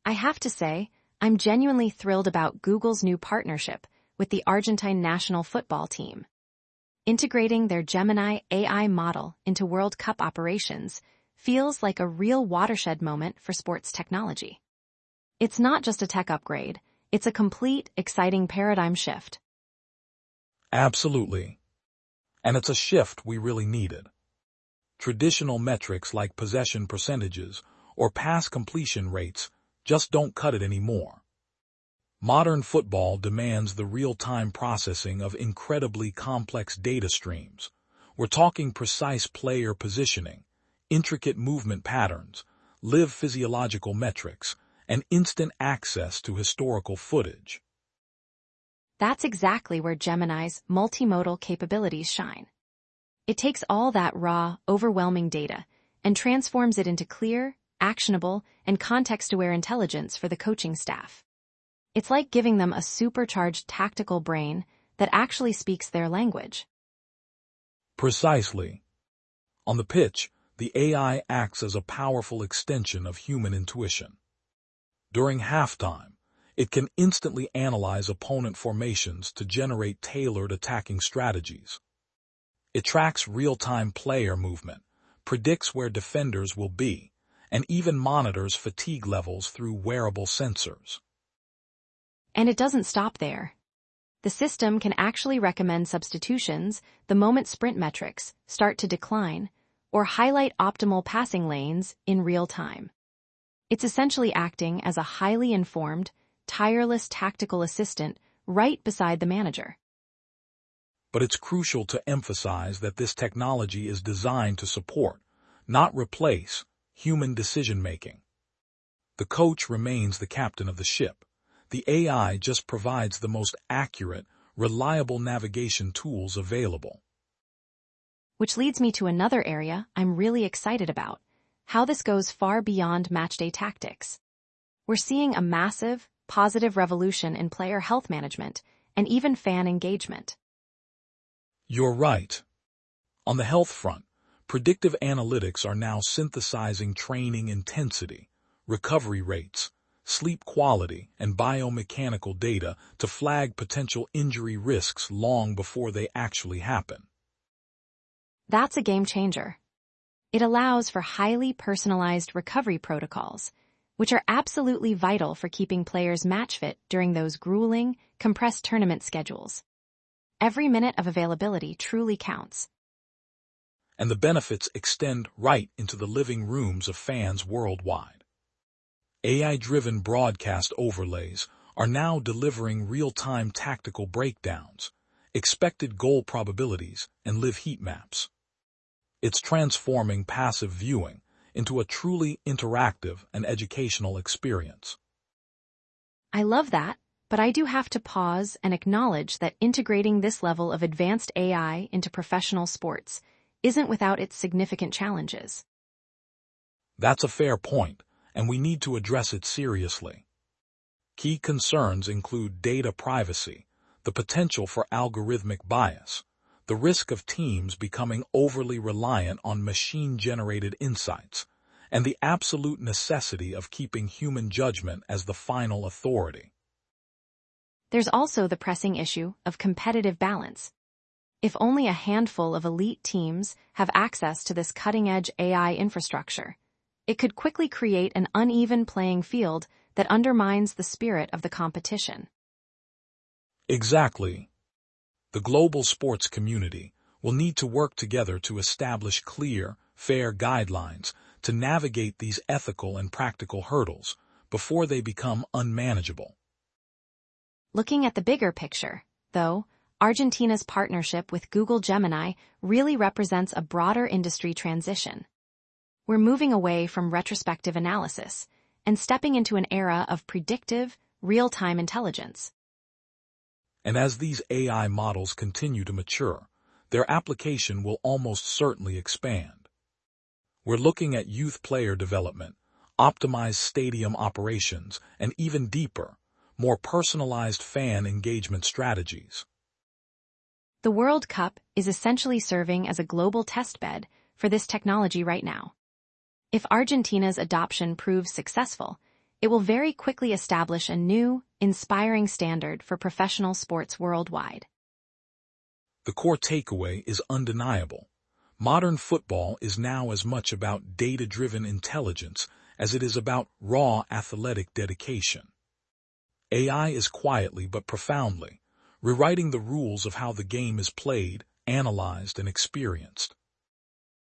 I have to say, I'm genuinely thrilled about Google's new partnership with the Argentine national football team. Integrating their Gemini AI model into World Cup operations feels like a real watershed moment for sports technology. It's not just a tech upgrade, it's a complete, exciting paradigm shift. Absolutely. And it's a shift we really needed. Traditional metrics like possession percentages or pass completion rates just don't cut it anymore. Modern football demands the real-time processing of incredibly complex data streams. We're talking precise player positioning, intricate movement patterns, live physiological metrics, and instant access to historical footage. That's exactly where Gemini's multimodal capabilities shine. It takes all that raw, overwhelming data and transforms it into clear, actionable, and context-aware intelligence for the coaching staff. It's like giving them a supercharged tactical brain that actually speaks their language. Precisely. On the pitch, the AI acts as a powerful extension of human intuition. During halftime, it can instantly analyze opponent formations to generate tailored attacking strategies. It tracks real-time player movement, predicts where defenders will be, and even monitors fatigue levels through wearable sensors. And it doesn't stop there. The system can actually recommend substitutions the moment sprint metrics start to decline, or highlight optimal passing lanes in real time. It's essentially acting as a highly informed, tireless tactical assistant right beside the manager. But it's crucial to emphasize that this technology is designed to support, not replace, human decision-making. The coach remains the captain of the ship. The AI just provides the most accurate, reliable navigation tools available. Which leads me to another area I'm really excited about, how this goes far beyond matchday tactics. We're seeing a massive, positive revolution in player health management and even fan engagement. You're right. On the health front, predictive analytics are now synthesizing training intensity, recovery rates, sleep quality, and biomechanical data to flag potential injury risks long before they actually happen. That's a game changer. It allows for highly personalized recovery protocols, which are absolutely vital for keeping players match fit during those grueling, compressed tournament schedules. Every minute of availability truly counts. And the benefits extend right into the living rooms of fans worldwide. AI-driven broadcast overlays are now delivering real-time tactical breakdowns, expected goal probabilities, and live heat maps. It's transforming passive viewing into a truly interactive and educational experience. I love that, but I do have to pause and acknowledge that integrating this level of advanced AI into professional sports isn't without its significant challenges. That's a fair point, and we need to address it seriously. Key concerns include data privacy, the potential for algorithmic bias, the risk of teams becoming overly reliant on machine-generated insights, and the absolute necessity of keeping human judgment as the final authority. There's also the pressing issue of competitive balance. If only a handful of elite teams have access to this cutting-edge AI infrastructure, it could quickly create an uneven playing field that undermines the spirit of the competition. Exactly. The global sports community will need to work together to establish clear, fair guidelines to navigate these ethical and practical hurdles before they become unmanageable. Looking at the bigger picture, though, Argentina's partnership with Google Gemini really represents a broader industry transition. We're moving away from retrospective analysis and stepping into an era of predictive, real-time intelligence. And as these AI models continue to mature, their application will almost certainly expand. We're looking at youth player development, optimized stadium operations, and even deeper, more personalized fan engagement strategies. The World Cup is essentially serving as a global testbed for this technology right now. If Argentina's adoption proves successful, it will very quickly establish a new, inspiring standard for professional sports worldwide. The core takeaway is undeniable. Modern football is now as much about data-driven intelligence as it is about raw athletic dedication. AI is quietly but profoundly rewriting the rules of how the game is played, analyzed, and experienced.